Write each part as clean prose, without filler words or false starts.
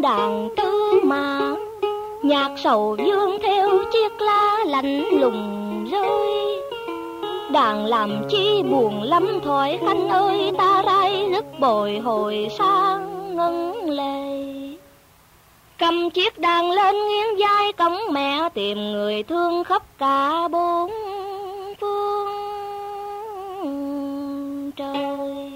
đàn tư mà, nhạc sầu dương theo chiếc lá lạnh lùng rơi. Đàn làm chi buồn lắm Thoại Khanh ơi, ta rai rất bồi hồi sang ngân lệ. Cầm chiếc đàn lên nghiêng vai cổng mẹ, tìm người thương khắp cả bốn phương trời.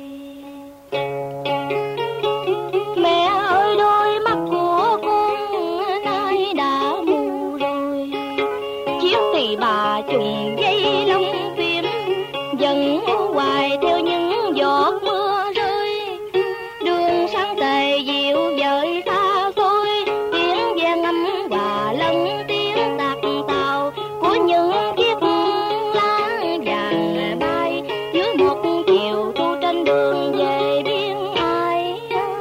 Mẹ ơi đôi mắt của con nay đã mù rồi, chiếc tỳ bà trùng dây lông phim dần hoài theo những giọt mưa rơi. Đường sáng tề dịu dời xa xôi, tiếng ve ngâm hòa lẫn tiếng tạc tàu của những chiếc lá vàng bay dưới một chiều thu trên đường về biên ai.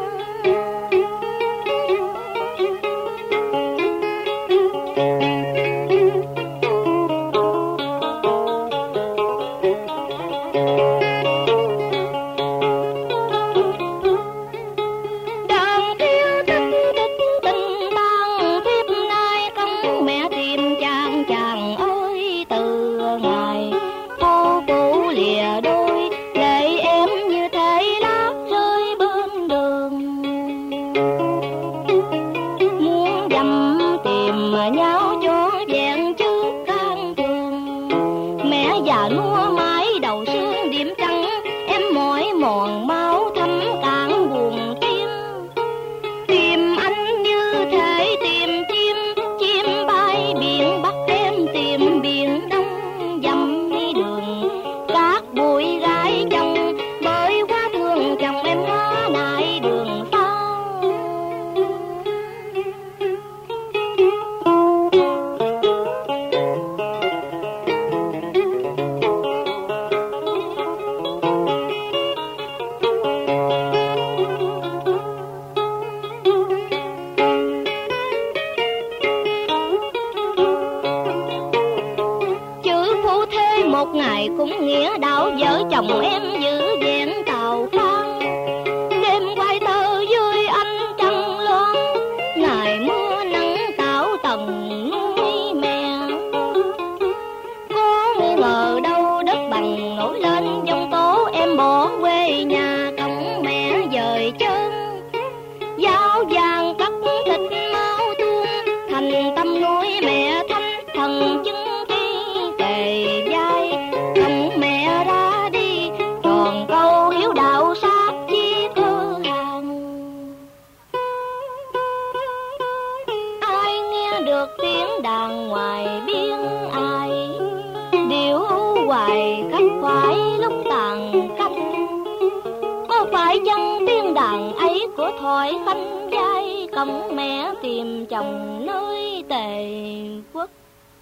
Thoại Khanh vai cổng mẹ tìm chồng nơi Tề Quốc.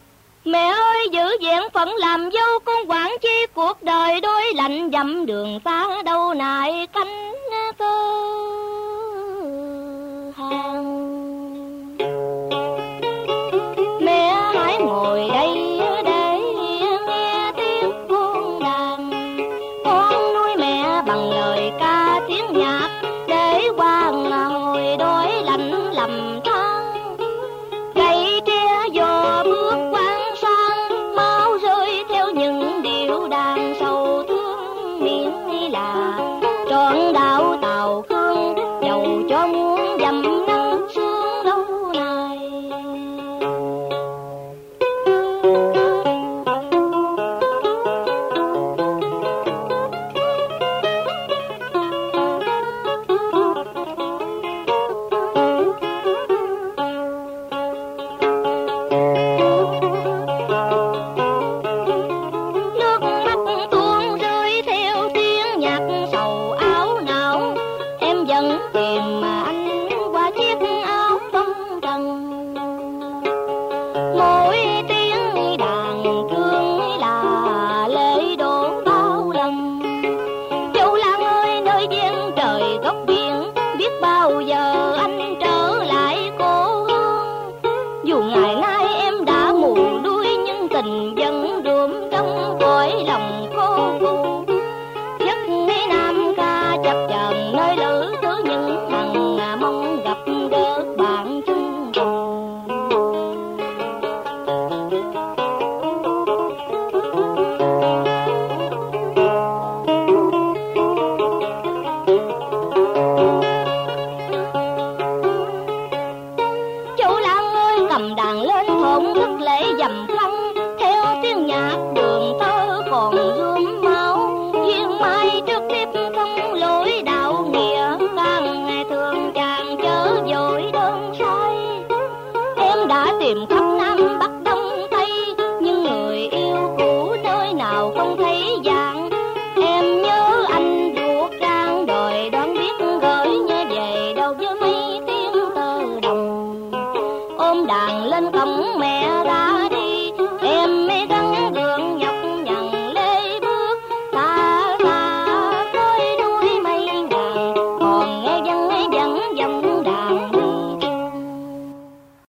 Mẹ ơi giữ vẹn phận làm dâu, con quản chi cuộc đời đôi lạnh dặm đường xa đâu nại cánh cơ hàng. Mẹ hãy ngồi đây để nghe tiếng con đàn, con nuôi mẹ bằng lời ca tiếng nhạc để hoàng hồi đói lạnh lầm than. Cây tre gió bước quang sang, máu rơi theo những điệu đàn sầu thương miệng là trọn đạo Tàu Khương, dầu cho muốn dầm nắng sương lâu nay. Bao giờ